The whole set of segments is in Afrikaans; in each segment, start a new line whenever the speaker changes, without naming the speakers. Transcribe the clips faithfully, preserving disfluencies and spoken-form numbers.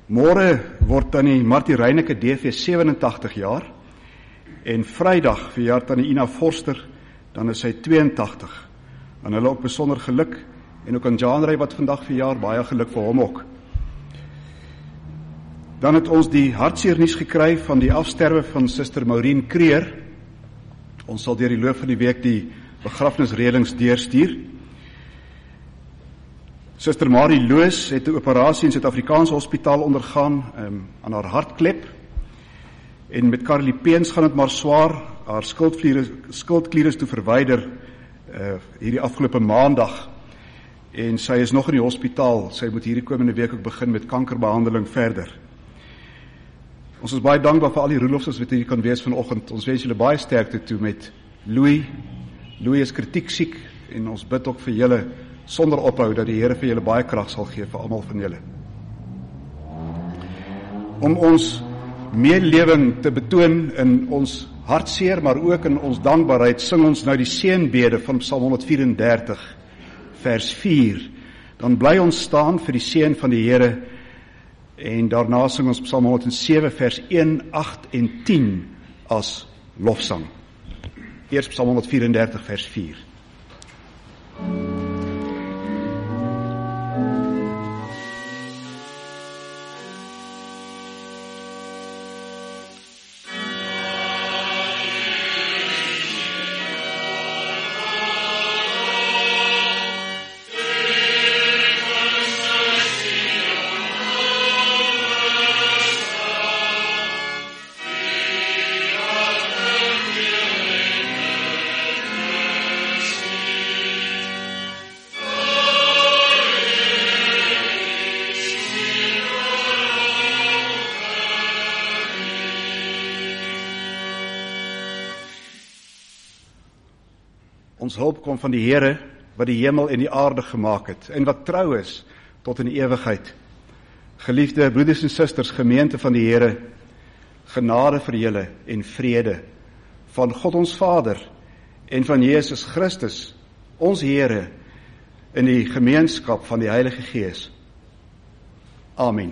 Môre word tannie Martie Reineke D V sewenentagtig jaar en Vrydag verjaar tannie Ina Forster, dan is sy tweeëntagtig. En hulle ook besonder geluk en ook aan Janrey wat vandag verjaar, baie geluk vir hom ook. Dan het ons die hartseer nuus gekry van die afsterwe van Suster Maureen Kreer. Ons sal deur die loop van die week die begrafnisreëlings deurstuur. Suster Marie Loos het 'n operasie in Suid-Afrikaanse hospitaal ondergaan um, aan haar hartklep. En met Carly Peens gaan dit maar swaar. Haar skildklier is toe verwyder uh, hierdie afgelope maandag. En sy is nog in die hospitaal. Sy moet hierdie komende week ook begin met kankerbehandeling verder. Ons is baie dankbaar vir al die roelofs wat hier kan wees vanoggend. Ons wens julle baie sterkte toe met Louis. Louis is kritiek siek en ons bid ook vir julle sonder ophou dat die Here vir julle baie krag sal gee vir almal van julle. Om ons meelewing te betoon in ons hartseer, maar ook in ons dankbaarheid, sing ons nou die seënbede van Psalm honderdvierendertig, vers vier. Dan bly ons staan vir die seën van die Here en daarna sing ons Psalm honderdsewe, vers een, agt en tien as lofsang. Eers Psalm honderdvierendertig, vers vier. Ons hulp kom van die Here, wat die hemel en die aarde gemaak het, en wat trou is tot in die ewigheid. Geliefde broeders en susters, gemeente van die Here, genade vir julle en vrede van God ons Vader en van Jesus Christus, ons Here, in die gemeenskap van die Heilige Gees. Amen.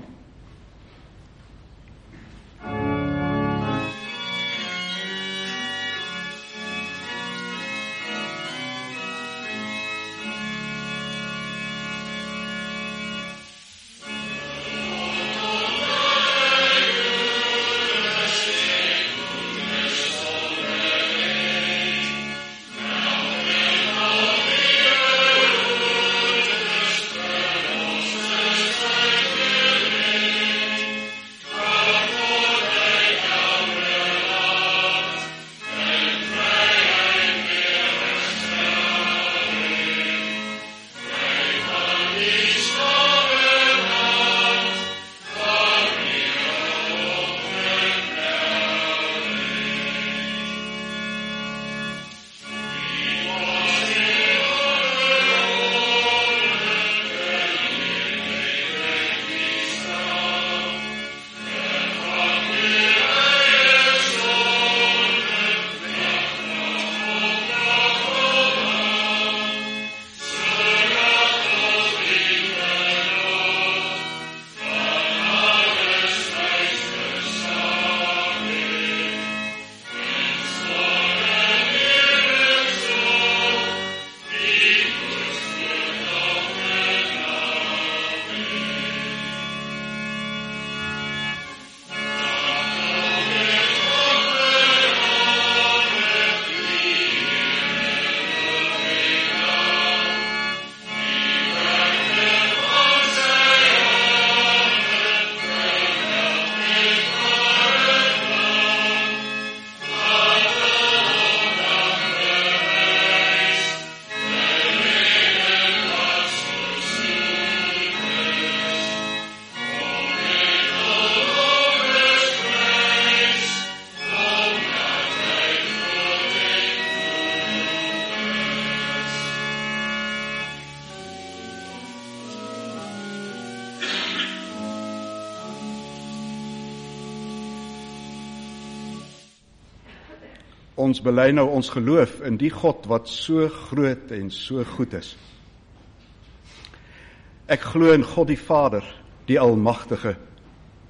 Ons bely nou ons geloof in die God wat so groot en so goed is. Ek glo in God die Vader, die Almagtige,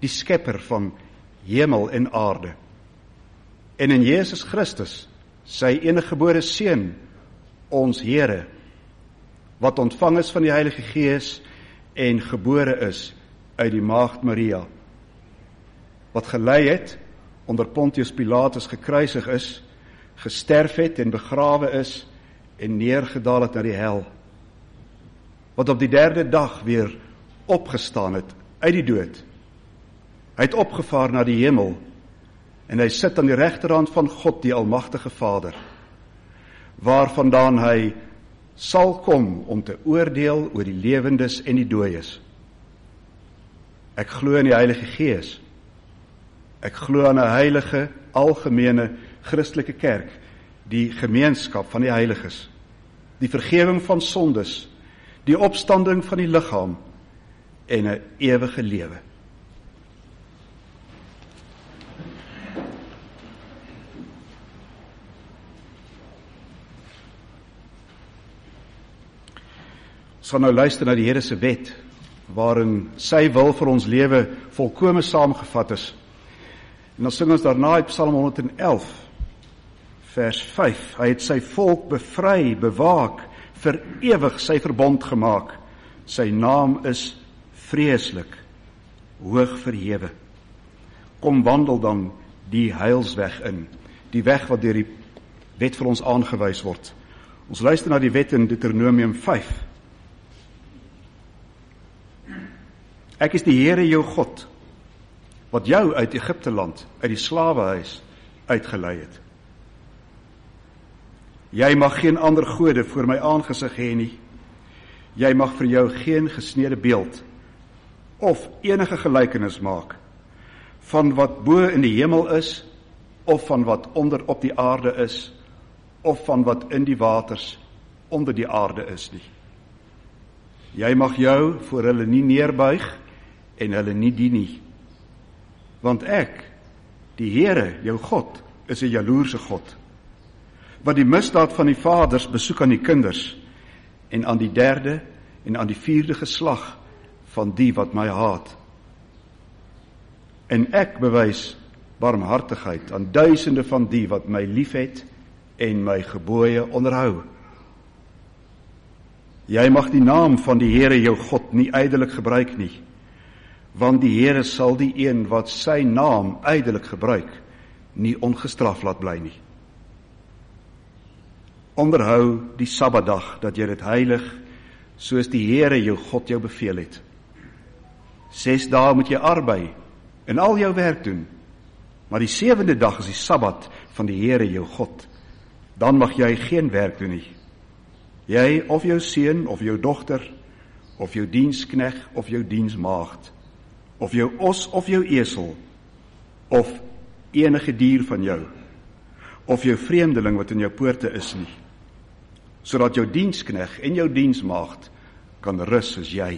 die skepper van hemel en aarde. En in Jesus Christus, sy eniggebore Seun, ons Here, wat ontvang is van die Heilige Gees en gebore is uit die Maagd Maria, wat gelei het, onder Pontius Pilatus gekruisig is, gesterf het en begrawe is en neergedaal het na die hel, wat op die derde dag weer opgestaan het uit die dood. Hy het opgevaar na die hemel en hy sit aan die regterhand van God, die Almagtige Vader, waarvandaan hy sal kom om te oordeel oor die lewendes en die dooies. Ek glo in die Heilige Gees. Ek glo aan 'n heilige, algemene, Christelike kerk, die gemeenskap van die heiliges, die vergewing van sondes, die opstanding van die liggaam en 'n ewige lewe. Ons gaan nou luister na die Here se wet, waarin sy wil vir ons lewe volkome saamgevat is. En dan sing ons daarna uit Psalm honderdself, vers vyf. Hy het sy volk bevry, bewaak, vir ewig sy verbond gemaak. Sy naam is vreeslik, hoog verhewe. Kom wandel dan die heilsweg in, die weg wat deur die wet vir ons aangewys word. Ons luister na die wet in Deuteronomium vyf. Ek is die Here jou God, wat jou uit Egipte land, uit die slawehuis uitgelei het. Jy mag geen ander gode voor my aangesig hê nie. Jy mag vir jou geen gesnede beeld of enige gelykenis maak van wat bo in die hemel is, of van wat onder op die aarde is, of van wat in die waters onder die aarde is nie. Jy mag jou voor hulle nie neerbuig en hulle nie dien nie. Want ek, die Here, jou God, is 'n jaloerse God, wat die misdaad van die vaders besoek aan die kinders, en aan die derde en aan die vierde geslag van die wat my haat. En ek bewys barmhartigheid aan duisende van die wat my liefhet en my gebooie onderhou. Jy mag die naam van die Here jou God nie ydelik gebruik nie, want die Here sal die een wat sy naam ydelik gebruik, nie ongestraf laat bly nie. Onderhou die Sabbatdag, dat jy dit heilig, soos die Here jou God jou beveel het. Ses dae moet jy arbei en al jou werk doen, maar die sewende dag is die Sabbat van die Here jou God. Dan mag jy geen werk doen nie. Jy of jou seun of jou dogter, of jou dienskneg of jou diensmaagd, of jou os of jou esel, of enige dier van jou, of jou vreemdeling wat in jou poorte is nie, sodat jou dienskneg en jou diensmaagd kan rus soos jy.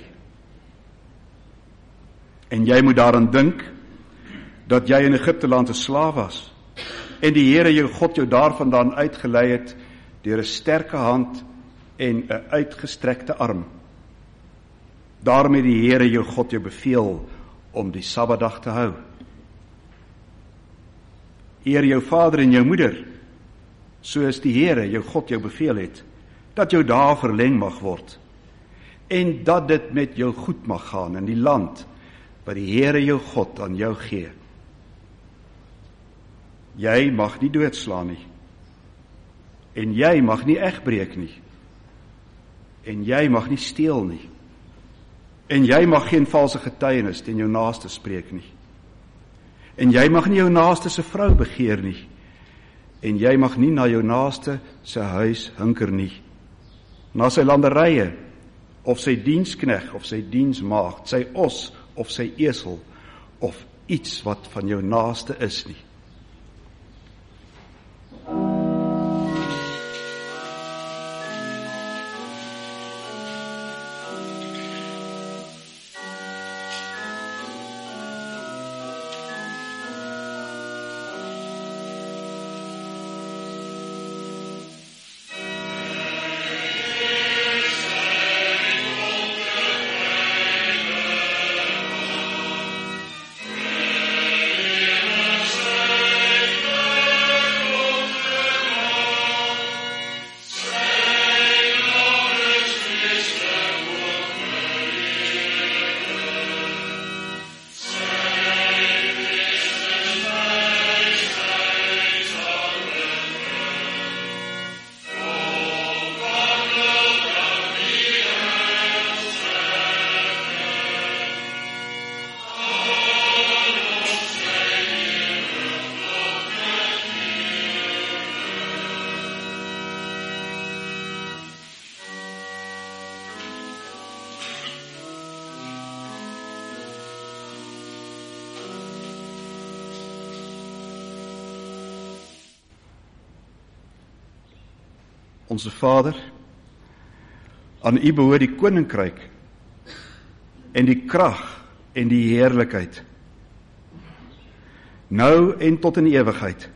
En jy moet daaraan dink, dat jy in Egipte land 'n slaaf was, en die Here jou God jou daarvandaan uitgelei het, deur 'n sterke hand en 'n uitgestrekte arm. Daarom het die Here jou God jou beveel om die Sabbatdag te hou. Eer jou vader en jou moeder, soos die Here jou God jou beveel het, dat jou dae verleng mag word, en dat dit met jou goed mag gaan in die land, wat die Here jou God aan jou gee. Jy mag nie doodslaan nie, en jy mag nie egbreek nie, en jy mag nie steel nie, en jy mag geen valse getuienis teen jou naaste spreek nie, en jy mag nie jou naaste se vrou begeer nie, en jy mag nie na jou naaste se huis hinker nie, na sy landerye, of sy dienskneg, of sy diensmaagd, sy os, of sy esel, of iets wat van jou naaste is nie. Onse Vader, aan U behoort die koninkryk en die krag en die heerlikheid, nou en tot in ewigheid.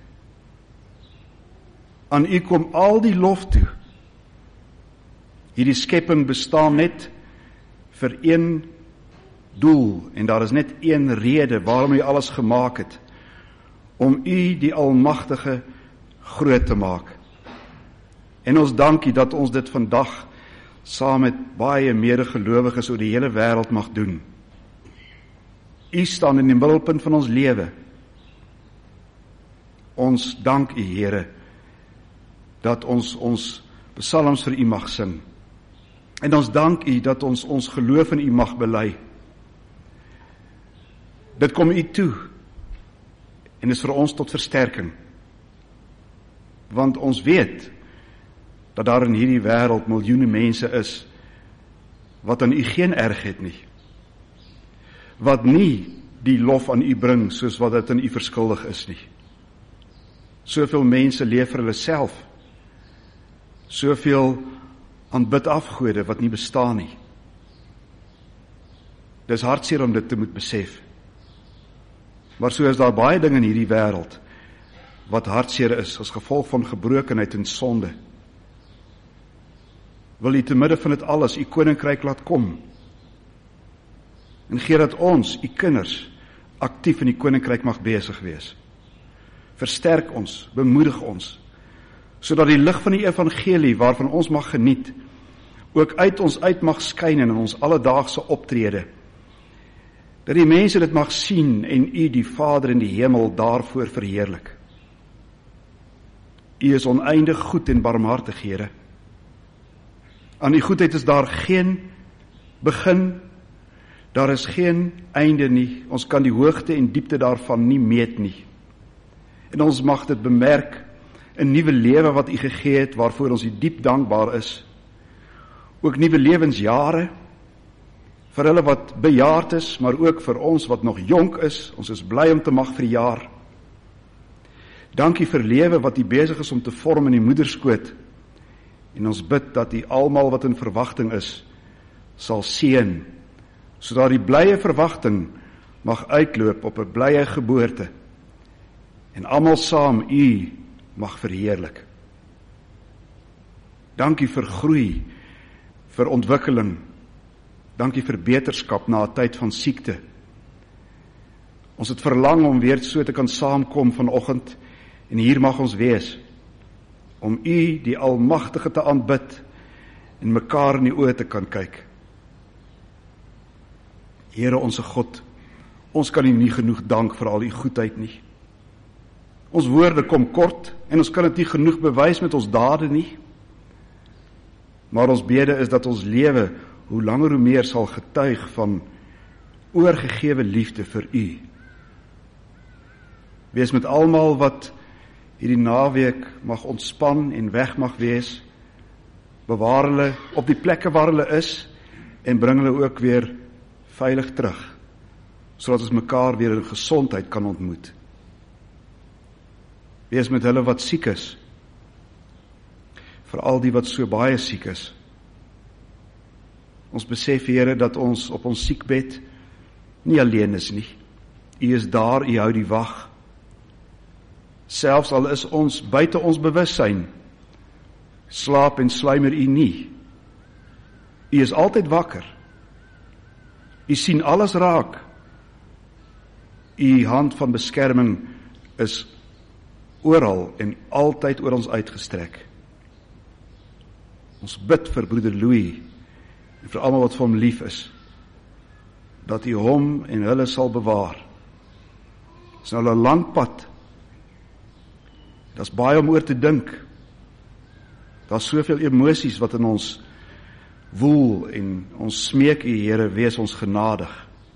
Aan U kom al die lof toe. Hierdie skepping bestaan net vir een doel, en daar is net een rede waarom U alles gemaak het, om U die Almagtige groot te maak. En ons dankie dat ons dit vandag saam met baie medegelowiges oor die hele wêreld mag doen. U staan in die middelpunt van ons lewe. Ons dank U, Here, dat ons ons psalms vir U mag sing. En ons dank U dat ons ons geloof in U mag bely. Dit kom U toe en is vir ons tot versterking. Want ons weet dat daar in hierdie wêreld miljoene mense is wat aan U geen erg het nie. Wat nie die lof aan U bring soos wat dit aan U verskuldig is nie. Soveel mense leef vir hulle self. Soveel aanbid afgode wat nie bestaan nie. Dis hartseer om dit te moet besef. Maar so is daar baie dinge in hierdie wêreld wat hartseer is as gevolg van gebrokenheid en sonde. Wil U te midde van dit alles U koninkryk laat kom. En gee dat ons, U kinders, aktief in die koninkryk mag besig wees. Versterk ons, bemoedig ons, sodat die lig van die evangelie waarvan ons mag geniet, ook uit ons uit mag skyn in ons alledaagse optrede. Dat die mense dit mag sien en U die Vader in die hemel daarvoor verheerlik. U is oneindig goed en barmhartig, Here. Aan U goedheid is daar geen begin, daar is geen einde nie. Ons kan die hoogte en diepte daarvan nie meet nie. En ons mag dit bemerk, 'n nuwe lewe wat U gegee het, waarvoor ons U diep dankbaar is. Ook nuwe lewensjare, vir hulle wat bejaard is, maar ook vir ons wat nog jonk is. Ons is bly om te mag verjaar. Dankie vir lewe wat U besig is om te vorm in die moederskoot. En ons bid dat U almal wat in verwagting is, sal seën, sodat die blye verwagting mag uitloop op 'n blye geboorte. En almal saam U mag verheerlik. Dankie vir groei, vir ontwikkeling. Dankie vir beterskap na 'n tyd van siekte. Ons het verlang om weer so te kan saamkom vanoggend, en hier mag ons wees, om U die Almagtige te aanbid en mekaar in die oë te kan kyk. Here onse God, ons kan U nie genoeg dank vir al U goedheid nie. Ons woorde kom kort en ons kan dit nie genoeg bewys met ons dade nie. Maar ons bede is dat ons lewe hoe langer hoe meer sal getuig van oorgegewe liefde vir U. Wees met almal wat hierdie naweek mag ontspan en weg mag wees. Bewaar hulle op die plekke waar hulle is en bring hulle ook weer veilig terug, sodat ons mekaar weer in gesondheid kan ontmoet. Wees met hulle wat siek is, veral die wat so baie siek is. Ons besef, Here, dat ons op ons siekbed nie alleen is nie. U is daar, U hou die wag. Selfs al is ons buite ons bewussyn, slaap en sluimer U nie. U is altyd wakker. U sien alles raak. U hand van beskerming is oral en altyd oor ons uitgestrek. Ons bid vir broeder Louis en vir almal wat vir hom lief is, dat U hom en hulle sal bewaar. Dit is nou 'n lang pad. Daar's baie om oor te dink. Daar's soveel emosies wat in ons woel en ons smeek U, Here, wees ons genadig.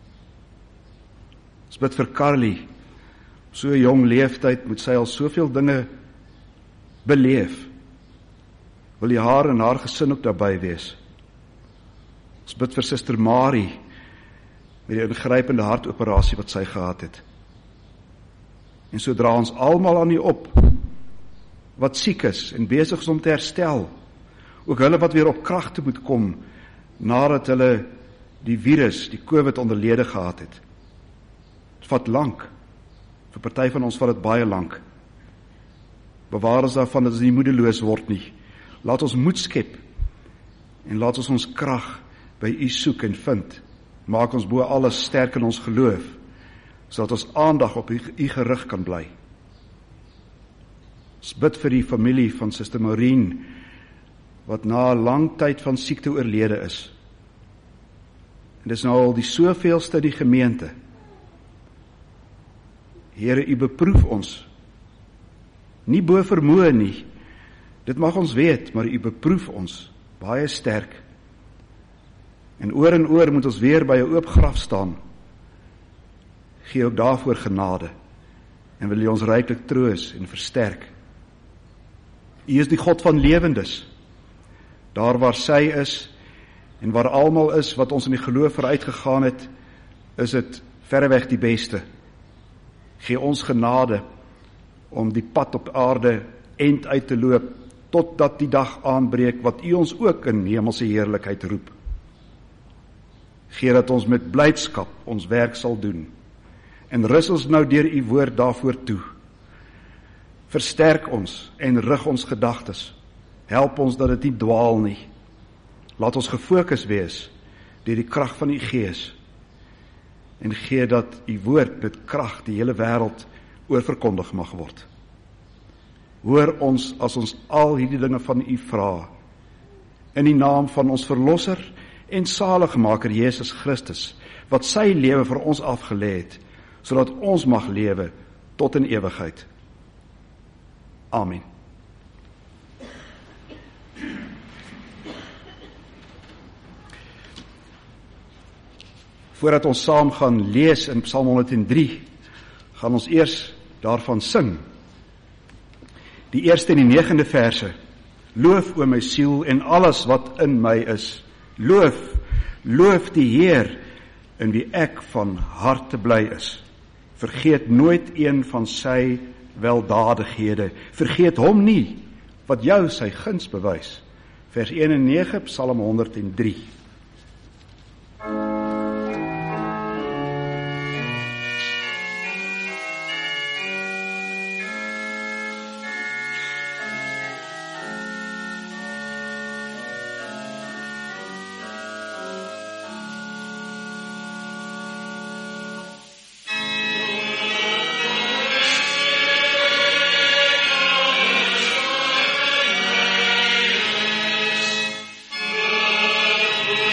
Ons bid vir Carly. So 'n jong leeftyd moet sy al soveel dinge beleef. Wil U haar en haar gesin ook daarbey wees. Ons bid vir Suster Marie met die ingrypende hartoperasie wat sy gehad het. En so dra ons almal aan U op wat siek is en besig is om te herstel. ook hulle wat weer op krag toe moet kom, nadat hulle die virus, die COVID onderlede gehad het. Het vat lank, vir party van ons vat het baie lank. Bewaar ons daarvan dat ons nie moedeloos word nie. Laat ons moed skep, en laat ons ons krag by U soek en vind. Maak ons bo alles sterk in ons geloof, sodat ons aandag op U gerig kan bly. Ons bid vir die familie van Suster Maureen, wat na 'n lang tyd van siekte oorlede is. En dis nou al die soveelste in die gemeente. Here, U beproef ons. Nie bo vermoë nie. Dit mag ons weet, maar U beproef ons baie sterk. En oor en oor moet ons weer by 'n oop graf staan. Gee ook daarvoor genade. En wil U ons ryklik troos en versterk. U is die God van lewendes. Daar waar sy is, en waar almal is wat ons in die geloof vooruit gegaan het, is dit verreweg die beste. Gee ons genade om die pad op aarde end uit te loop, totdat die dag aanbreek, wat U ons ook in hemelse heerlikheid roep. Gee dat ons met blydskap ons werk sal doen, en rus ons nou deur U woord daarvoor toe. Versterk ons en rig ons gedagtes. Help ons dat dit nie dwaal nie. Laat ons gefokus wees deur die krag van U Gees, en gee dat U woord met krag die hele wêreld oorverkondig mag word. Hoor ons as ons al hierdie dinge van U vra, in die naam van ons Verlosser en Saligmaker Jesus Christus, wat sy lewe vir ons afgelê het, sodat ons mag lewe tot in ewigheid. Amen. Voordat ons saam gaan lees in Psalm honderd drie, gaan ons eers daarvan sing. Die eerste en die negende verse. Loof o my siel en alles wat in my is. Loof, loof die Heer, in wie ek van harte bly is. Vergeet nooit een van sy weldadighede. Vergeet hom nie, wat jou sy guns bewys. Vers een en nege, Psalm honderd drie.
Lord.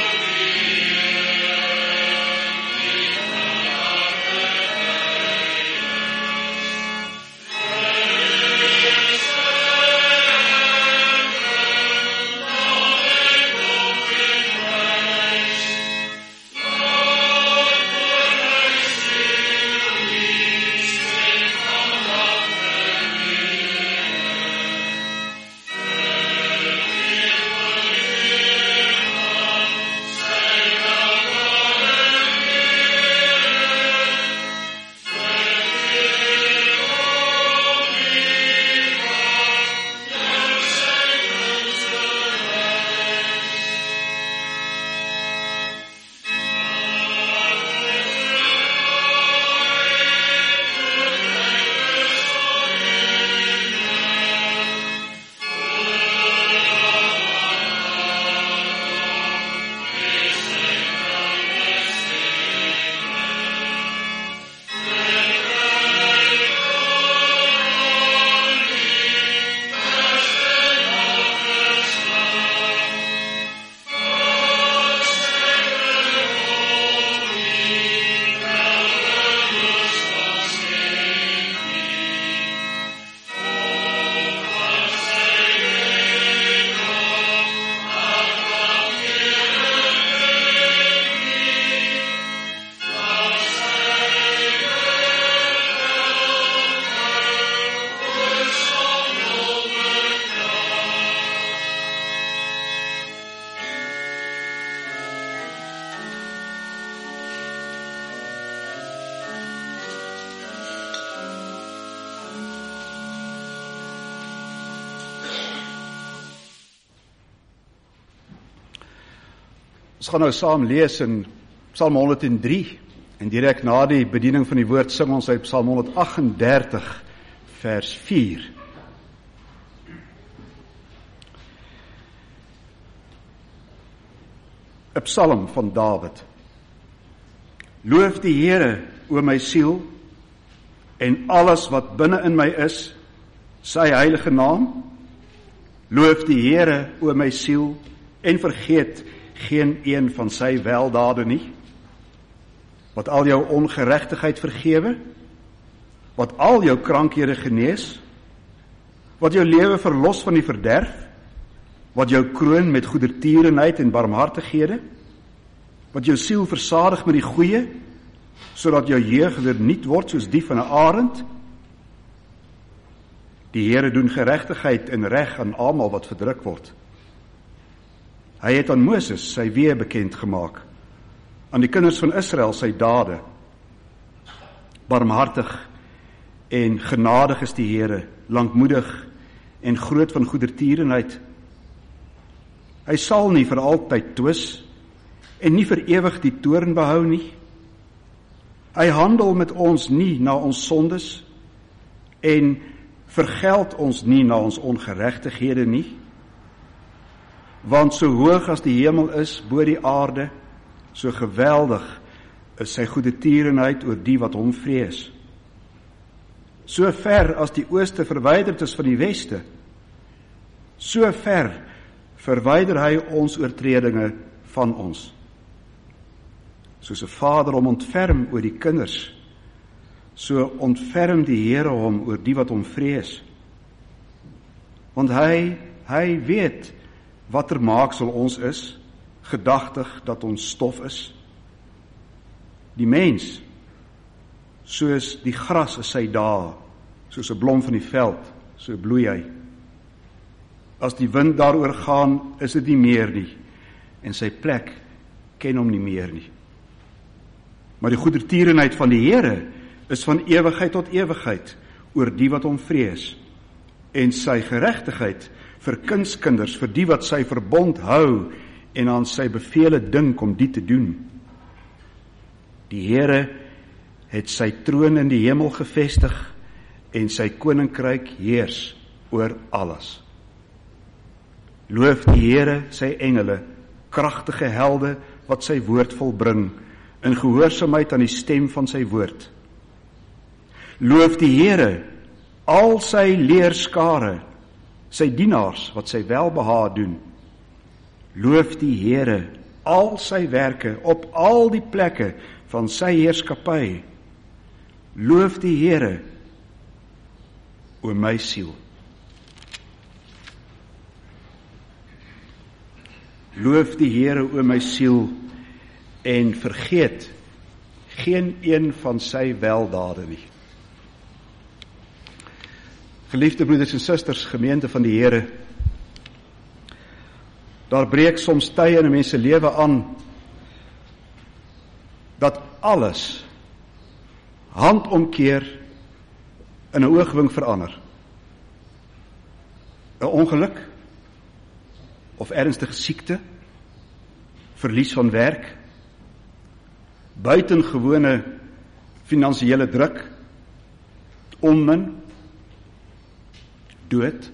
Ons gaan nou saam lees in Psalm honderd en drie en direk na die bediening van die woord sing ons uit Psalm honderd agt en dertig vers vier. 'n Psalm van Dawid. Loof die Here, o my siel, en alles wat binne in my is, sy heilige naam. Loof die Here, o my siel, en vergeet geen een van sy weldade nie, wat al jou ongeregtigheid vergewe, wat al jou krankhede genees, wat jou lewe verlos van die verderf, wat jou kroon met goedertierenheid en barmhartighede, wat jou siel versadig met die goeie, sodat jou jeug vernuut word soos die van 'n arend. Die Here doen geregtigheid en reg aan almal wat verdruk word. Hy het aan Moses sy weë bekend gemaak, aan die kinders van Israel sy dade. Barmhartig en genadig is die Here, lankmoedig en groot van goedertierenheid. Hy sal nie vir altyd twis en nie vir ewig die toorn behou nie. Hy handel met ons nie na ons sondes en vergeld ons nie na ons ongeregtighede nie. Want so hoog as die hemel is bo die aarde, so geweldig is sy goedertierenheid oor die wat hom vrees. So ver as die ooste verwyderd is van die weste, so ver verwyder hy ons oortredinge van ons. Soos 'n vader hom ontferm oor die kinders, so ontferm die Here hom oor die wat hom vrees. Want hy, hy weet watter maaksel ons is, gedagtig dat ons stof is. Die mens, soos die gras is sy dae, soos 'n blom van die veld, so bloei hy. As die wind daaroor gaan, is dit nie meer nie, en sy plek ken hom nie meer nie. Maar die goedertierenheid van die Here is van ewigheid tot ewigheid oor die wat hom vrees, en sy geregtigheid vir kindskinders, vir die wat sy verbond hou en aan sy bevele dink om die te doen. Die Here het sy troon in die hemel gevestig en sy koninkryk heers oor alles. Loof die Here sy engele, kragtige helde wat sy woord volbring, in gehoorsaamheid aan die stem van sy woord. Loof die Here, al sy leerskare, sy dienaars wat sy welbehae doen. Loof die Here, al sy werke op al die plekke van sy heerskappy. Loof die Here, o my siel. Loof die Here, o my siel, en vergeet geen een van sy weldade nie. Geliefde broeders en susters, gemeente van die Here, daar breek soms tye in 'n mens se lewe aan, dat alles handomkeer in 'n oogwink verander. 'n Ongeluk, of ernstige siekte, verlies van werk, buitengewone finansiële druk, onmin, dood.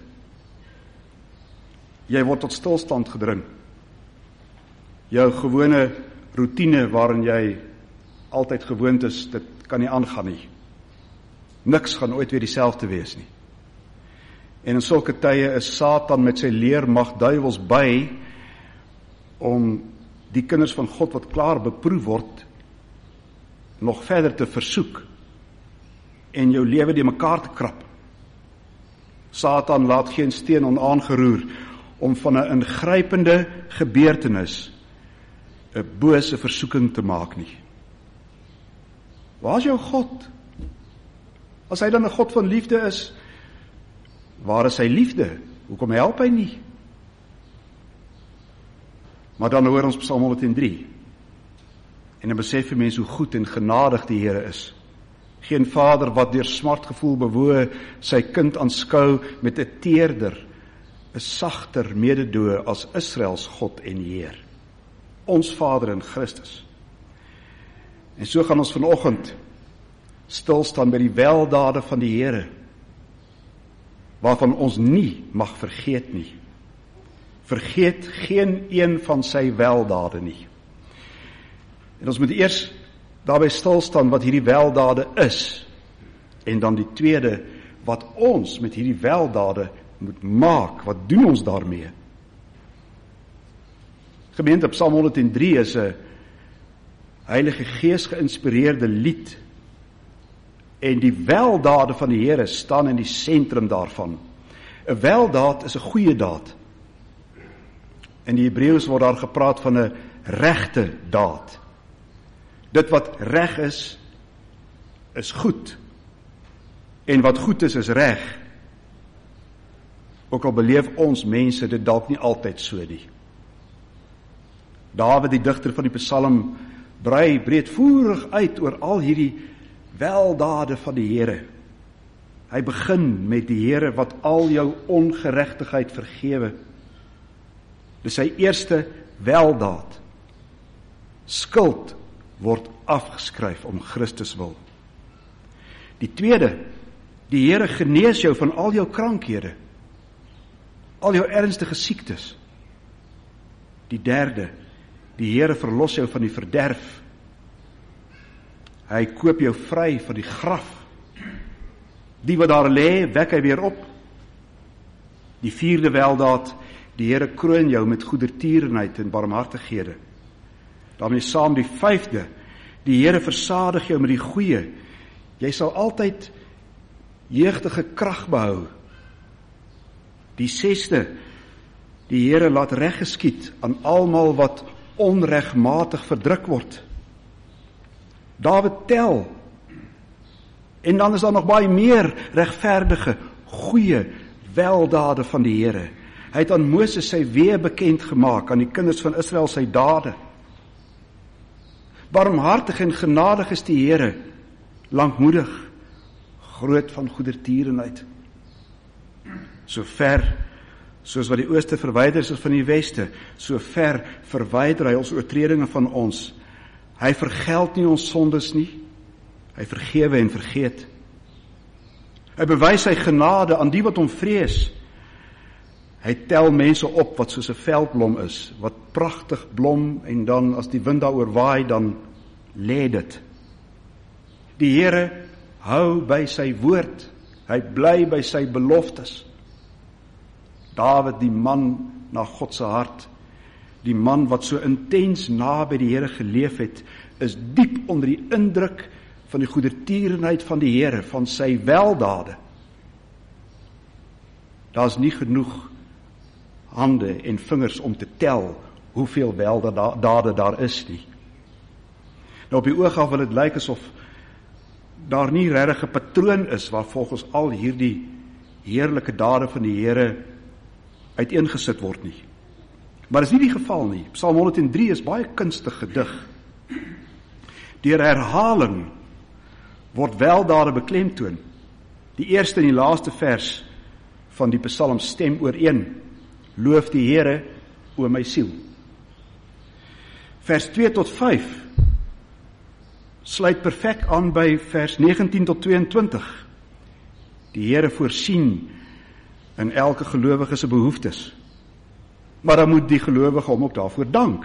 Jy word tot stilstand gedring. Jou gewone routine waarin jy altyd gewoond is, dit kan nie aangaan nie. Niks gaan ooit weer dieselfde wees nie. En in sulke tye is Satan met sy leermag duiwels by om die kinders van God wat klaar beproef word, nog verder te versoek en jou lewe die mekaar te krap. Satan laat geen steen onaangeroer om van 'n ingrypende gebeurtenis 'n bose versoeking te maak nie. Waar is jou God? As hy dan 'n God van liefde is, waar is sy liefde? Hoekom help hy nie? Maar dan hoor ons Psalm honderd en drie. En dan besef die mens hoe goed en genadig die Here is. Geen vader wat deur smartgevoel bewoe sy kind aanskou met 'n teerder, 'n sagter mededoe as Israels God en Heer. ons Vader in Christus. En so gaan ons vanoggend stil staan by die weldade van die Here, waarvan ons nie mag vergeet nie. Vergeet geen een van sy weldade nie. En ons moet eers daarby stil staan wat hierdie weldade is, en dan die tweede, wat ons met hierdie weldade moet maak, wat doen ons daarmee? Gemeente, Psalm honderddrie is 'n Heilige Gees geïnspireerde lied, en die weldade van die Here staan in die sentrum daarvan. 'n Weldaad is 'n goeie daad. In die Hebreëus word daar gepraat van 'n regte daad. Dit wat reg is, is goed. En wat goed is, is reg. Ook al beleef ons mense dit dalk nie altyd so nie. Dawid, die digter van die Psalm, brei breedvoerig uit oor al hierdie weldade van die Here. Hy begin met die Here wat al jou ongeregtigheid vergewe. Dis sy eerste weldaad. Skuld word afgeskryf om Christus wil. Die tweede, die Here genees jou van al jou krankhede, al jou ernstige siektes. Die derde, die Here verlos jou van die verderf. Hy koop jou vry van die graf. Die wat daar lê, wek hy weer op. Die vierde weldaad, die Here kroon jou met goedertierenheid en barmhartighede. daarmee saam die vyfde, die Here versadig jou met die goeie. Jy sal altyd jeugdige krag behou. Die sesde, die Here laat reg geskied aan almal wat onregmatig verdruk word. Dawid tel, en dan is daar nog baie meer regverdige, goeie weldade van die Here. Hy het aan Moses sy weë bekend gemaak, aan die kinders van Israel sy dade. Barmhartig en genadig is die Here, lankmoedig, groot van goedertierenheid. So ver, soos wat die ooste verwyder is van die weste, so ver verwyder hy ons oortredinge van ons. Hy vergeld nie ons sondes nie, hy vergewe en vergeet. Hy bewys sy genade aan die wat hom vrees. Hy tel mense op wat soos 'n veldblom is, wat pragtig blom en dan as die wind daaroor waai, dan lê dit. Die Here hou by sy woord, hy bly by sy beloftes. Dawid, die man na God se hart, die man wat so intens naby die Here geleef het, is diep onder die indruk van die goedertierenheid van die Here, van sy weldade. Daar's nie genoeg hande en vingers om te tel hoeveel weldade daar is nie. Nou op die oog af wil dit lyk asof daar nie regtig 'n patroon is waar volgens al hierdie heerlike dade van die Here uiteengesit word nie. Maar is nie die geval nie. Psalm honderddrie is baie kunstig gedig. Deur herhaling word weldade beklemtoon. Die eerste en die laaste vers van die Psalm stem ooreen. Loof die Here, o my siel. Vers twee tot vyf sluit perfek aan by vers negentien tot tweeëntwintig. Die Here voorsien in elke gelowige se behoeftes. Maar dan moet die gelowige hom ook daarvoor dank.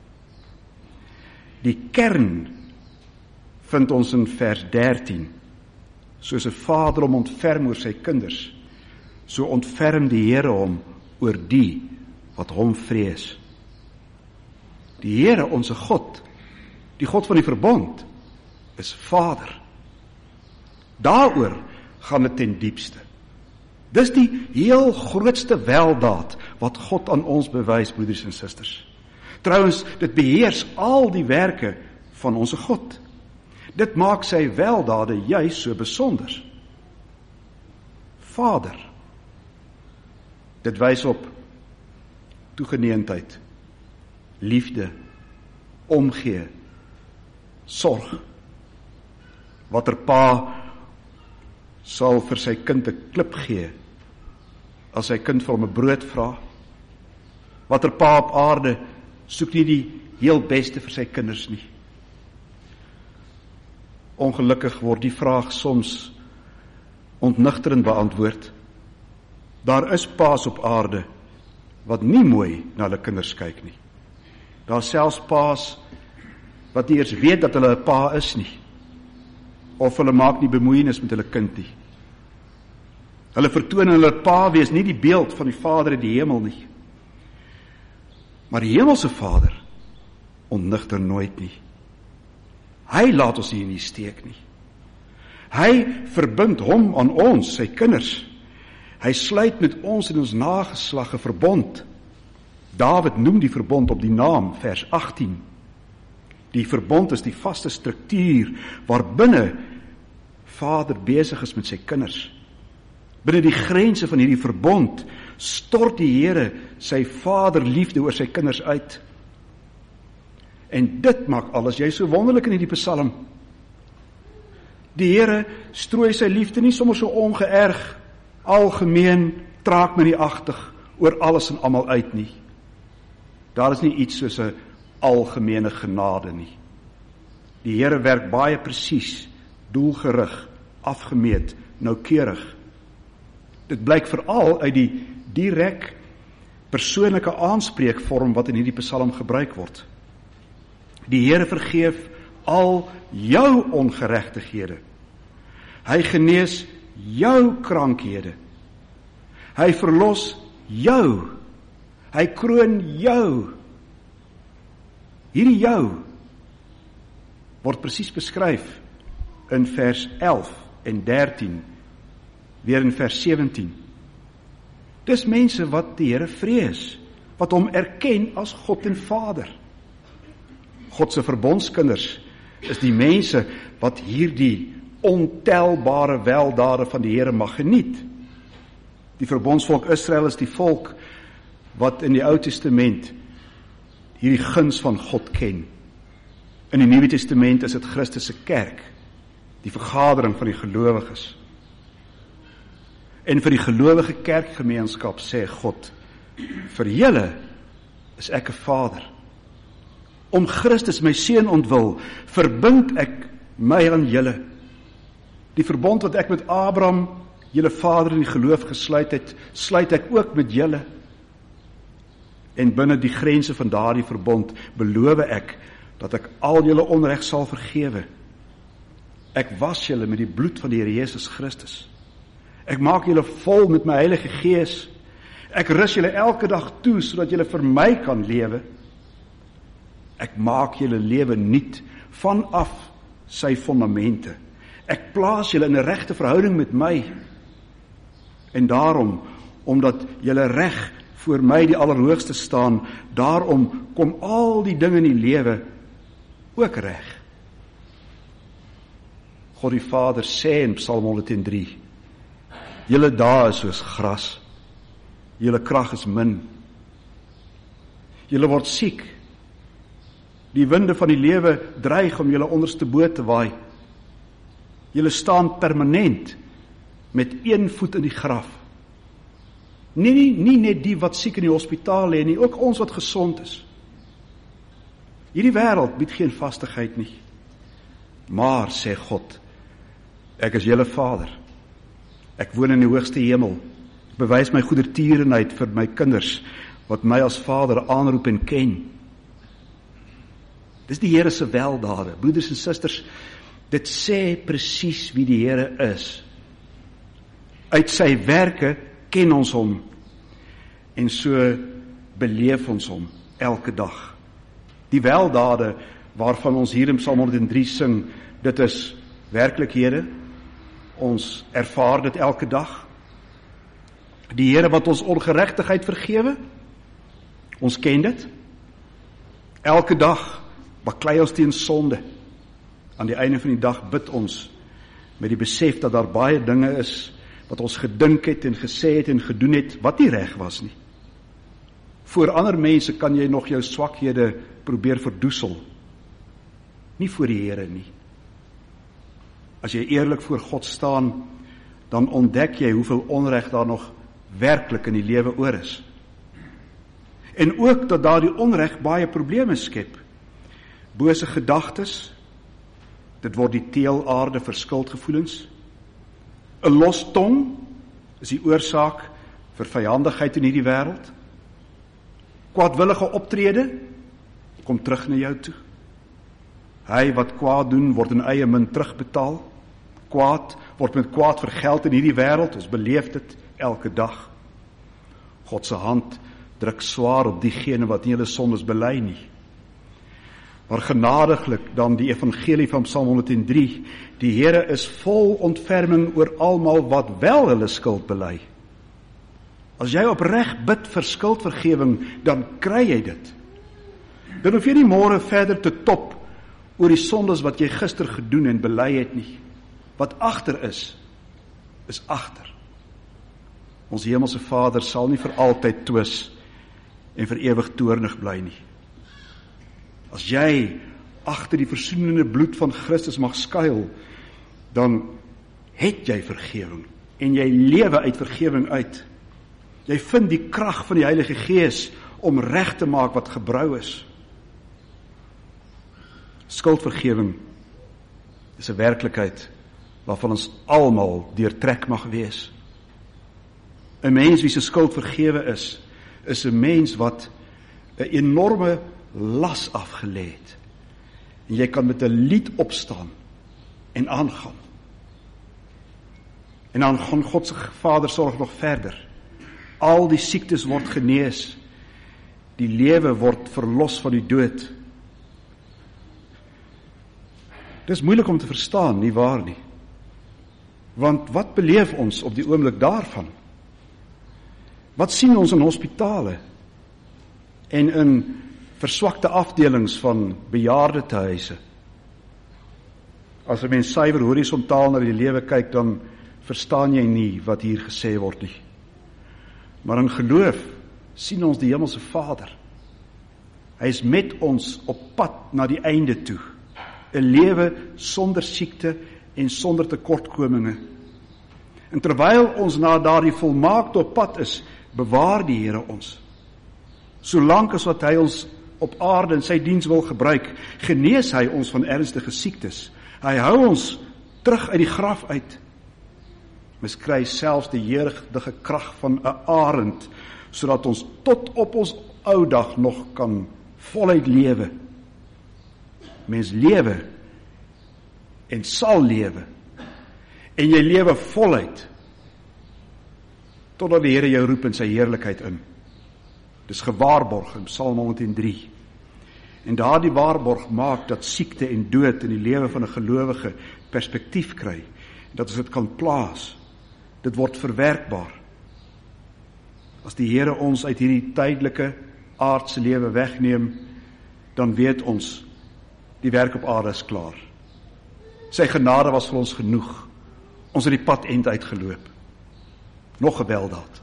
Die kern vind ons in vers dertien. Soos 'n vader hom ontferm oor sy kinders, so ontferm die Here hom oor die wat hom vrees. Die Here, onse God, die God van die verbond, is Vader. Daaroor gaan dit ten diepste. Dis die heel grootste weldaad wat God aan ons bewys, broeders en susters. Trouwens, dit beheers al die werke van onse God. Dit maak sy weldade juis so besonder. Vader. Dit wys op toegeneentheid, liefde, omgee, sorg. Watter pa sal vir sy kind 'n klip gee as sy kind vir hom 'n brood vra? Watter pa op aarde soek nie die heel beste vir sy kinders nie. Ongelukkig word die vraag soms ontnigterend beantwoord. Daar is paas op aarde wat nie mooi na hulle kinders kyk nie. Daar selfs paas wat nie eers weet dat hulle 'n pa is nie, of hulle maak nie bemoeienis met hulle kind nie. Hulle vertoon hulle pa wees nie die beeld van die Vader in die hemel nie. Maar die hemelse Vader ontnigter nooit nie. Hy laat ons nie in die steek nie. Hy verbind hom aan ons, sy kinders. Hy sluit met ons en ons nageslag 'n verbond. Dawid noem die verbond op die naam, vers agttien. Die verbond is die vaste struktuur waarbinne Vader besig is met sy kinders. Binne die grense van hierdie verbond stort die Here sy vaderliefde oor sy kinders uit. En dit maak alles jy so wonderlik in hierdie Psalm. Die Here strooi sy liefde nie sommer so ongeërg, algemeen, traagmenieagtig oor alles en almal uit nie. Daar is nie iets soos 'n algemene genade nie. Die Here werk baie presies, doelgerig, afgemeet, noukeurig. Dit blyk veral uit die direk persoonlike aanspreekvorm wat in hierdie Psalm gebruik word. Die Here vergeef al jou ongeregtighede. Hy genees jou krankhede. Hy verlos jou. Hy kroon jou. Hierdie jou word presies beskryf in vers elf en dertien, weer in vers sewentien. Dis mense wat die Here vrees, wat hom erken as God en Vader. God se verbondskinders is die mense wat hierdie ontelbare weldade van die Here mag geniet. Die verbondsvolk Israel is die volk wat in die Ou Testament hierdie guns van God ken. In die Nuwe Testament is dit Christus se kerk, die vergadering van die gelowiges. En vir die gelowige kerkgemeenskap sê God, vir julle is ek 'n Vader. Om Christus my seun ontwil, verbind ek my aan julle. Die verbond wat ek met Abraham, julle vader in die geloof gesluit het, sluit ek ook met julle. En binne die grense van daardie verbond beloof ek dat ek al julle onreg sal vergewe. Ek was julle met die bloed van die Here Jesus Christus. Ek maak julle vol met my Heilige Gees. Ek rus julle elke dag toe sodat julle vir my kan lewe. Ek maak julle lewe nuut vanaf sy fondamente. Ek plaas julle in 'n regte verhouding met my. En daarom, omdat julle reg voor my die Allerhoogste staan, daarom kom al die dinge in die lewe ook reg. God die Vader sê in Psalm honderd drie, julle dae is soos gras, julle krag is min. Julle word siek. Die winde van die lewe dreig om julle onderste bo te waai. Julle staan permanent met een voet in die graf. Nie, nie, nie net die wat siek in die hospitaal lê nie, ook ons wat gesond is. Hierdie wêreld bied geen vastigheid nie. Maar, sê God, ek is julle Vader. Ek woon in die hoogste hemel. Ek bewys my goedertierenheid vir my kinders, wat my as Vader aanroep en ken. Dis die Here se weldade. Broeders en susters, dit sê presies wie die Here is. Uit sy werke ken ons hom, en so beleef ons hom elke dag. Die weldade waarvan ons hier in Psalm honderd drie sing, dit is werklikhede. Ons ervaar dit elke dag. Die Here wat ons ongeregtigheid vergewe, ons ken dit. Elke dag baklei ons teen sonde. Aan die einde van die dag bid ons met die besef dat daar baie dinge is wat ons gedink het en gesê het en gedoen het wat nie reg was nie. Voor ander mense kan jy nog jou swakhede probeer verdoesel. Nie voor die Here nie. As jy eerlik voor God staan, dan ontdek jy hoeveel onreg daar nog werklik in die lewe oor is. En ook dat daardie onreg baie probleme skep. Bose gedagtes, dit word die teelaarde vir skuldgevoelens. 'n Los tong is die oorsaak vir vyandigheid in hierdie wêreld. Kwaadwillige optrede kom terug na jou toe. Hy wat kwaad doen, word in eie min terugbetaal. Kwaad word met kwaad vergeld in hierdie wêreld, ons beleef dit elke dag. God se hand druk swaar op diegene wat nie hulle sondes bely nie. Maar genadiglik dan die evangelie van Psalm honderd drie, die Here is vol ontferming oor almal wat wel hulle skuld bely. As jy opreg bid vir skuldvergewing, dan kry jy dit. Dan hoef jy nie môre verder te top oor die sondes wat jy gister gedoen en bely het nie. Wat agter is, is agter. Ons hemelse Vader sal nie vir altyd twis en vir ewig toornig bly nie. As jy agter die versoenende bloed van Christus mag skuil, dan het jy vergewing en jy lewe uit vergewing uit. Jy vind die krag van die Heilige Gees om reg te maak wat gebrou is. Skuldvergewing is 'n werklikheid waarvan ons almal deurtrek mag wees. 'n Mens wie se skuld vergewe is, is 'n mens wat 'n enorme las afgelê het. En jy kan met 'n lied opstaan en aangaan. En dan gaan God se Vader sorg nog verder. Al die siektes word genees. Die lewe word verlos van die dood. Dis moeilik om te verstaan, nie waar nie? Want wat beleef ons op die oomblik daarvan? Wat sien ons in hospitale en in verswakte afdelings van bejaardetehuise? As 'n mens suiwer horisontaal na die lewe kyk, dan verstaan jy nie wat hier gesê word nie. Maar in geloof sien ons die hemelse Vader. Hy is met ons op pad na die einde toe. 'n Lewe sonder siekte en sonder tekortkominge. En terwyl ons na daardie volmaakte op pad is, bewaar die Here ons. Solank as wat hy ons op aarde in sy diens wil gebruik, genees hy ons van ernstige siektes. Hy hou ons terug uit die graf uit. Mens kry selfs die jeugdige krag van 'n arend, sodat ons tot op ons ou dag nog kan voluit lewe. Mens lewe en sal lewe. En jy lewe voluit totdat die Here jou roep in sy heerlikheid in. Dis gewaarborg in Psalm honderd drie. En daardie waarborg maak dat siekte en dood in die lewe van 'n gelowige perspektief kry. Dat ons dit kan plaas. Dit word verwerkbaar. As die Here ons uit hierdie tydelike aardse lewe wegneem, dan weet ons, die werk op aarde is klaar. Sy genade was vir ons genoeg. Ons het die pad end uitgeloop. Nog 'n weldaad.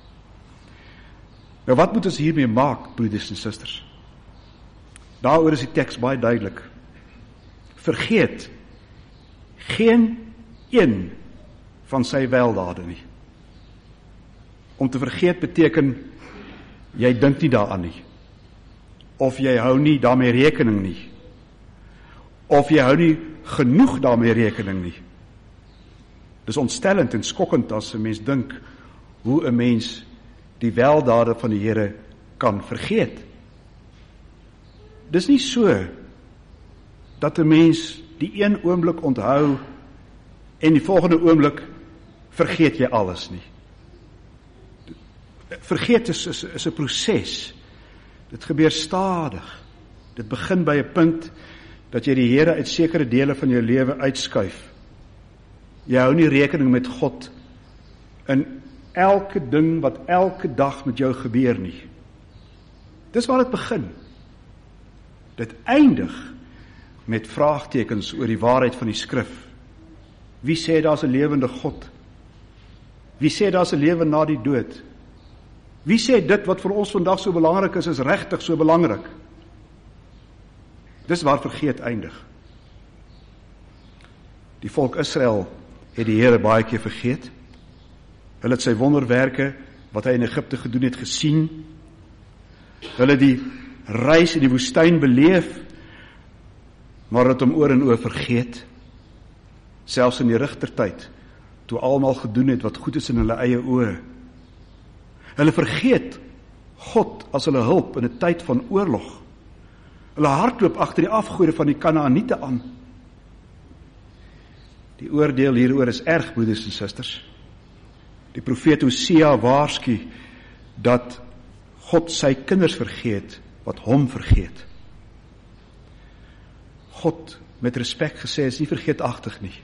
Nou wat moet ons hiermee maak, broeders en susters? Daaroor is die teks baie duidelik. Vergeet geen een van sy weldade nie. Om te vergeet beteken, jy dink nie daaraan nie. Of jy hou nie daarmee rekening nie. Of jy hou nie genoeg daarmee rekening nie. Dis ontstellend en skokkend as 'n mens dink hoe 'n mens die weldade van die Here kan vergeet. Dis nie so dat 'n mens die een oomblik onthou en die volgende oomblik vergeet jy alles nie. Vergeet is, is, is 'n proses. Dit gebeur stadig. Dit begin by 'n punt dat jy die Here uit sekere dele van jou lewe uitskuif. Jy hou nie rekening met God in elke ding wat elke dag met jou gebeur nie. Dis waar dit begin. Dit eindig met vraagtekens oor die waarheid van die skrif. Wie sê daar's 'n lewende God? Wie sê daar's 'n lewe na die dood? Wie sê dit wat vir ons vandag so belangrik is, is regtig so belangrik? Dis waar vergeet eindig. Die volk Israel het die Here baie keer vergeet. Hulle het sy wonderwerke wat hy in Egipte gedoen het gesien. Hulle die reis in die woestyn beleef, maar het hom oor en oor vergeet. Selfs in die rigtertyd, toe almal gedoen het wat goed is in hulle eie oë. Hulle vergeet God as hulle hulp in 'n tyd van oorlog. Hulle hardloop agter die afgode van die Kanaaniete aan. Die oordeel hieroor is erg, broeders en susters. Die profeet Hosea waarsku dat God sy kinders vergeet wat hom vergeet. God, met respek gesê, is nie vergeetachtig nie.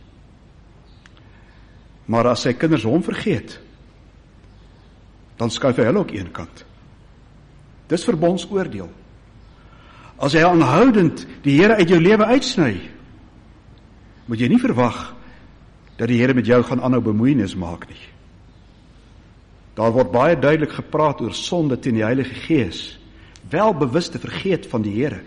Maar as sy kinders hom vergeet, dan skuif hy hulle ook een kant. Dis verbondsoordeel. As hy aanhoudend die Here uit jou lewe uitsny, moet jy nie verwag dat die Here met jou gaan aanhou bemoeienis maak nie. Daar word baie duidelik gepraat oor sonde teen die Heilige Gees, wel bewuste vergeet van die Here.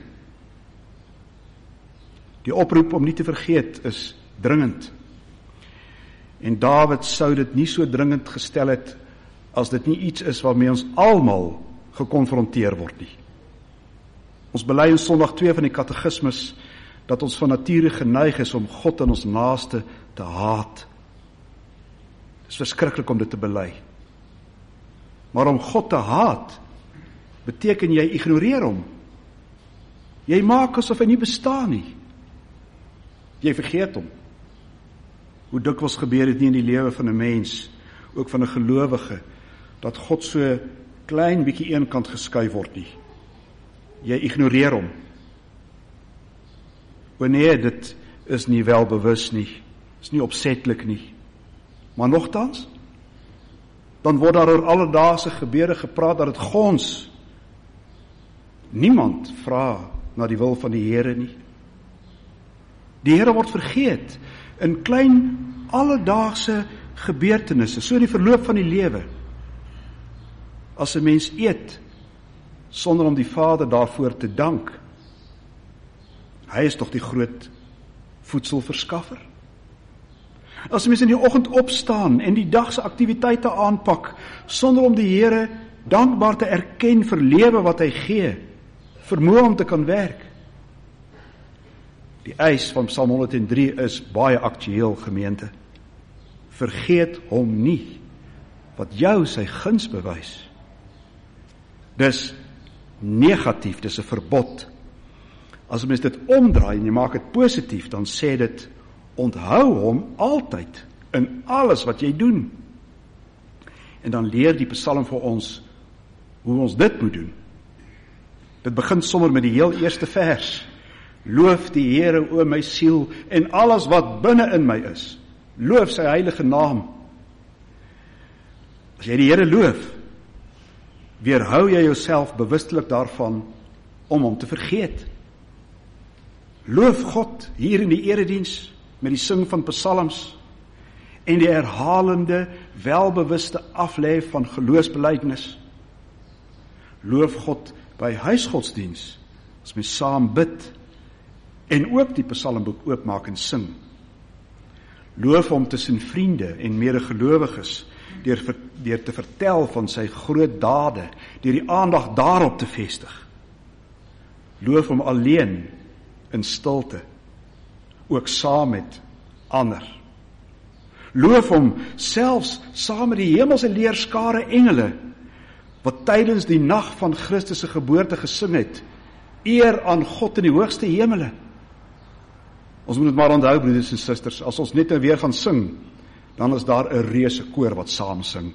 Die oproep om nie te vergeet is dringend. En Dawid sou dit nie so dringend gestel het as dit nie iets is waarmee ons almal gekonfronteer word nie. Ons bely in Sondag twee van die katekismes dat ons van nature geneig is om God en ons naaste te haat. Dit is verskriklik om dit te bely. Maar om God te haat, beteken jy ignoreer hom. Jy maak asof hy nie bestaan nie. Jy vergeet hom. Hoe dikwels gebeur dit nie in die lewe van 'n mens, ook van 'n gelowige, dat God so klein bietjie eenkant geskuif word nie. Jy ignoreer hom. Wanneer dit is nie welbewus nie, is nie opsetlik nie. Maar nogtans, dan word daar oor alledaagse gebeure gepraat dat dit gons. Niemand vra na die wil van die Here nie. Die Here word vergeet in klein alledaagse gebeurtenisse, so in die verloop van die lewe. As 'n mens eet, sonder om die Vader daarvoor te dank, hy is tog die groot voedselverskaffer. As 'n mens in die oggend opstaan en die dag se aktiwiteite aanpak, sonder om die Here dankbaar te erken vir lewe wat hy gee, vermoë om te kan werk. Die eis van Psalm honderddrie is baie aktueel, gemeente. Vergeet hom nie, wat jou sy guns bewys. Dis negatief, dis 'n verbod. As mens dit omdraai en jy maak dit positief, dan sê dit, onthou hom altyd, in alles wat jy doen. En dan leer die Psalm vir ons, hoe ons dit moet doen. Dit begin sommer met die heel eerste vers. Loof die Here, o my siel, en alles wat binne in my is. Loof sy heilige naam. As jy die Here loof, weerhou jy jouself bewustelik daarvan om hom te vergeet. Loof God hier in die erediens met die sing van psalms en die herhalende, welbewuste aflê van geloofsbelydenis. Loof God by huisgodsdiens as mens saam bid en ook die psalmboek oopmaak en sing. Loof hom tussen vriende en medegelowiges deur, deur te vertel van sy groot dade, deur die aandag daarop te vestig. Loof hom alleen in stilte, ook saam met ander. Loof hom selfs saam met die hemelse leerskare engele, wat tydens die nag van Christus se geboorte gesing het, eer aan God in die hoogste hemele. Ons moet dit maar onthou, broeders en susters, as ons net nou weer gaan sing, dan is daar 'n reuse koor wat saam sing.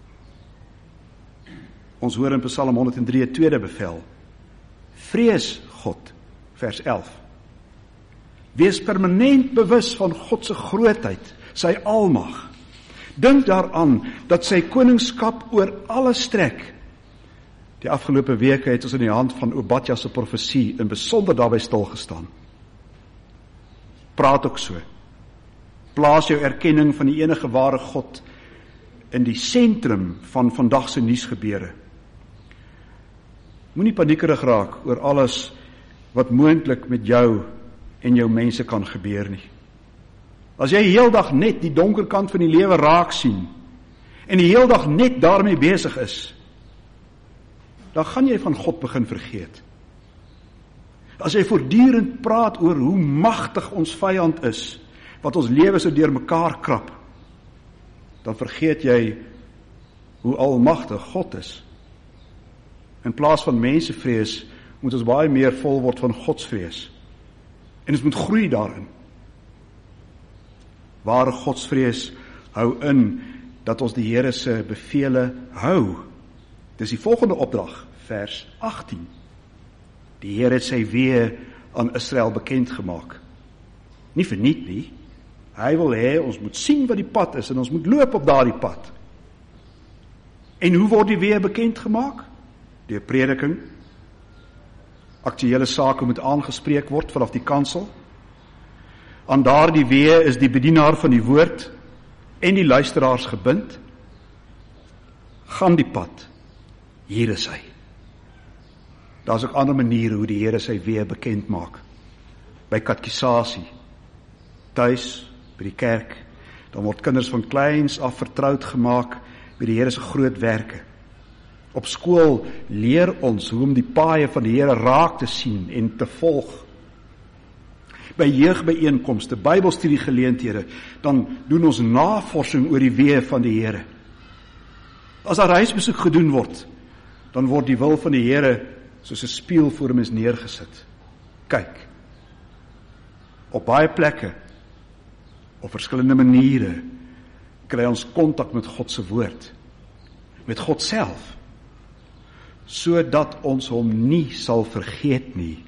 Ons hoor in Psalm honderddrie 'n tweede bevel. Vrees God, vers elf. Wees permanent bewus van God se grootheid, sy almag. Dink daaraan dat sy koningskap oor alles strek. Die afgelope weke het ons in die hand van Obadja se profesie in besonder daarby stilgestaan. Praat ook so. Plaas jou erkenning van die enige ware God in die sentrum van vandag se nuusgebeure. Moenie paniekerig raak oor alles wat moontlik met jou en jou mense kan gebeur nie. As jy heeldag net die donker kant van die lewe raak sien en die heeldag net daarmee besig is, dan gaan jy van God begin vergeet. As jy voortdurend praat oor hoe magtig ons vyand is, wat ons lewe so deur mekaar krap, dan vergeet jy hoe almagtig God is. In plaas van mensevrees, moet ons baie meer vol word van Godsvrees. En ons moet groei daarin. Ware Godsvrees hou in dat ons die Here se bevele hou. Dis die volgende opdrag, vers agttien. Die Here het sy weë aan Israel bekend gemaak. Nie verniet nie. Hy wil hê ons moet sien wat die pad is en ons moet loop op daardie pad. En hoe word die weë bekend gemaak? Deur prediking. Aktuele sake moet aangespreek word vanaf die kansel. Aan daardie weë is die bedienaar van die woord en die luisteraars gebind. Gaan die pad. Hier is hy. Daar is ook ander maniere hoe die Here sy weë bekend maak. By katekisasie, tuis, by die kerk, dan word kinders van kleins af vertroud gemaak met die Here se groot werke. Op skool leer ons hoe om die paaie van die Here raak te sien en te volg. By jeugbyeenkomste, Bybelstudiegeleenthede, dan doen ons navorsing oor die weë van die Here. As daar huisbesoek gedoen word, dan word die wil van die Here soos 'n spieël voor mens neergesit. Kyk. Op baie plekke, op verskillende maniere, kry ons kontak met God se woord, met God self, sodat ons hom nie sal vergeet nie.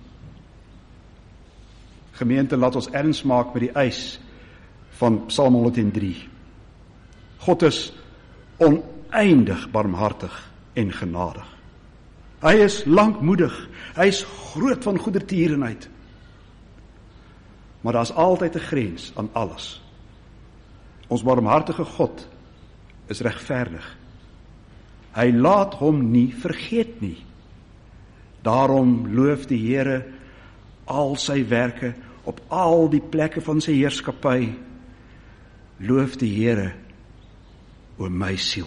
Gemeente, laat ons erns maak met die eis van Psalm honderddrie. God is oneindig barmhartig en genadig. Hy is lankmoedig, hy is groot van goedertierenheid. Maar daar is altyd 'n grens aan alles. Ons barmhartige God is regverdig. Hy laat hom nie vergeet nie. Daarom loof die Here al sy werke op al die plekke van sy heerskappy. Loof die Here, o my siel.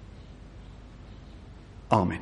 Amen.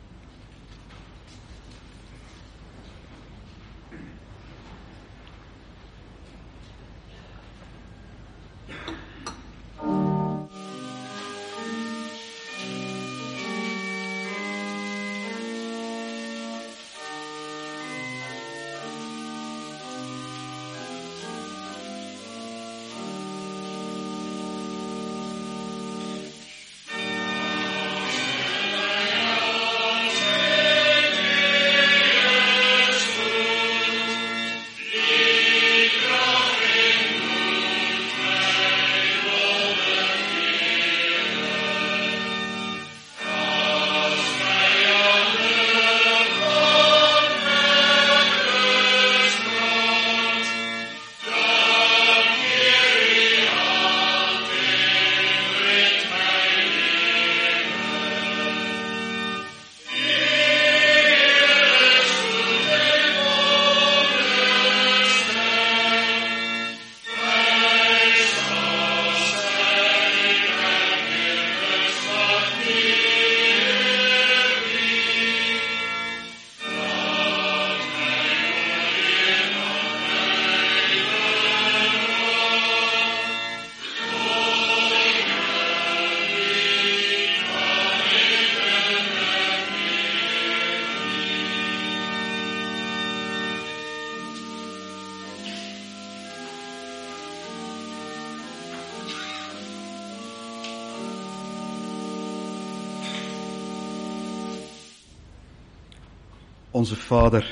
Onse Vader,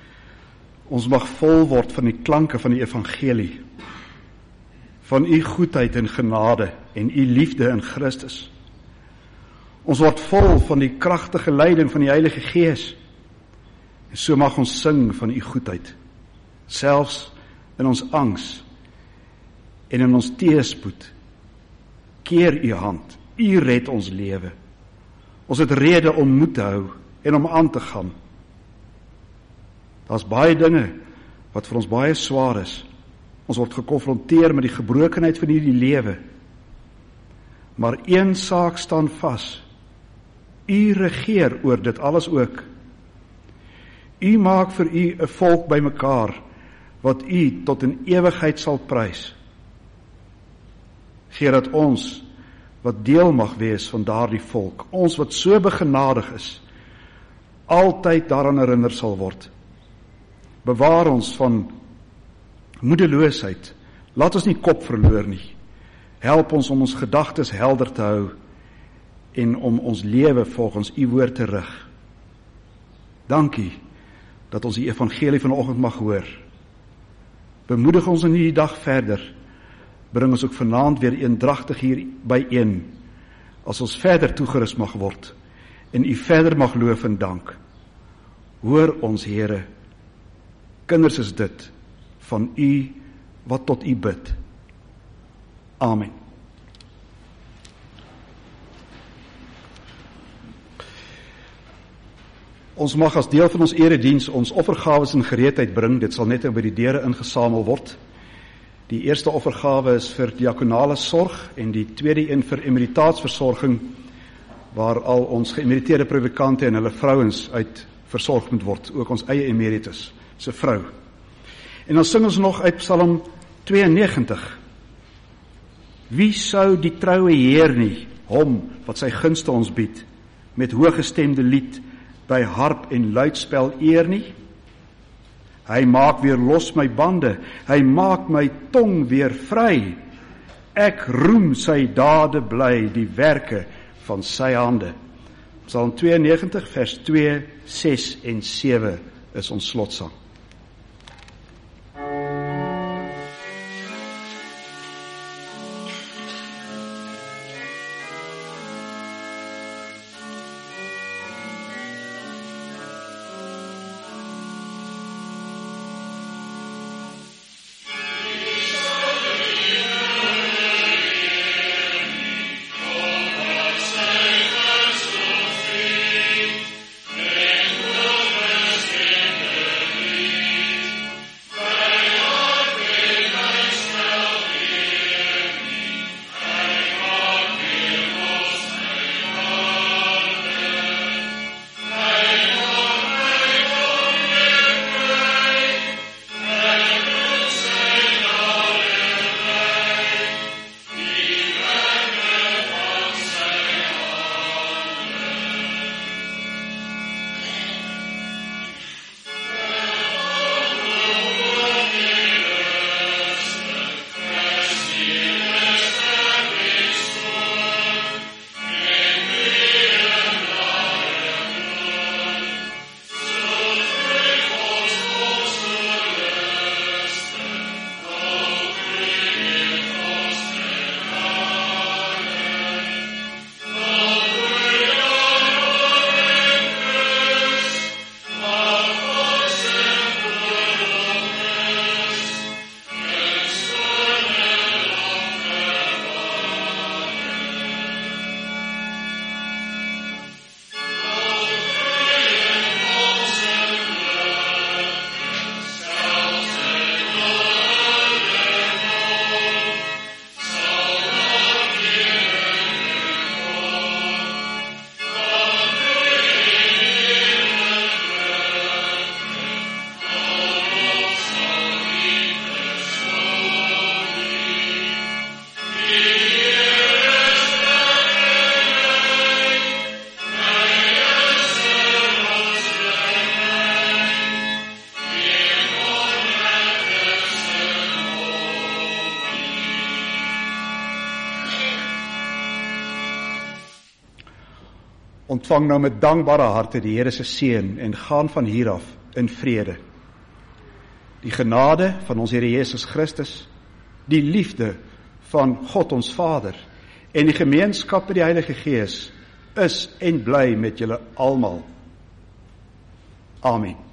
ons mag vol word van die klanke van die evangelie, van u goedheid en genade en u liefde in Christus. Ons word vol van die kragtige leiding van die Heilige Gees, en so mag ons sing van u goedheid, selfs in ons angs en in ons teëspoed. Keer u hand, u red ons lewe. Ons het rede om moed te hou en om aan te gaan. Daar's baie dinge wat vir ons baie swaar is. Ons word gekonfronteer met die gebrokenheid van hierdie lewe. Maar een saak staan vas. U regeer oor dit alles ook. U maak vir u 'n volk bymekaar, wat u tot in ewigheid sal prys. Gee dat ons, wat deel mag wees van daardie volk, ons wat so begenadig is, altyd daaraan herinner sal word. Bewaar ons van moedeloosheid, laat ons nie kop verloor nie. Help ons om ons gedagtes helder te hou, en om ons lewe volgens u woord te rig. Dankie, dat ons die evangelie vanoggend mag hoor. Bemoedig ons in hierdie dag verder, bring ons ook vanaand weer eendragtig hier byeen, as ons verder toegerus mag word, en u verder mag loof en dank. Hoor ons, Here, kinders is dit, van u, wat tot u bid. Amen. Ons mag as deel van ons erediens ons offergawes in gereedheid bring, dit sal net by die deure ingesamel word. Die eerste offergawe is vir diakonale sorg en die tweede een vir emeritaatsversorging, waar al ons geëmeriteerde predikante en hulle vrouens uit versorg moet word, ook ons eie emeritus, sy vrou. En dan sing ons nog uit Psalm tweeënnegentig. Wie sou die troue Heer nie, hom wat sy gunste ons bied, met hooggestemde lied, by harp en luidspel eer nie? Hy maak weer los my bande, hy maak my tong weer vry. Ek roem sy dade bly, die werke van sy hande. Psalm tweeënnegentig vers twee, ses en sewe is ons slotsang. Ontvang nou met dankbare harte die Here se seën en gaan van hier af in vrede. Die genade van ons Here Jesus Christus, die liefde van God ons Vader en die gemeenskap met die Heilige Gees is en bly met julle almal. Amen.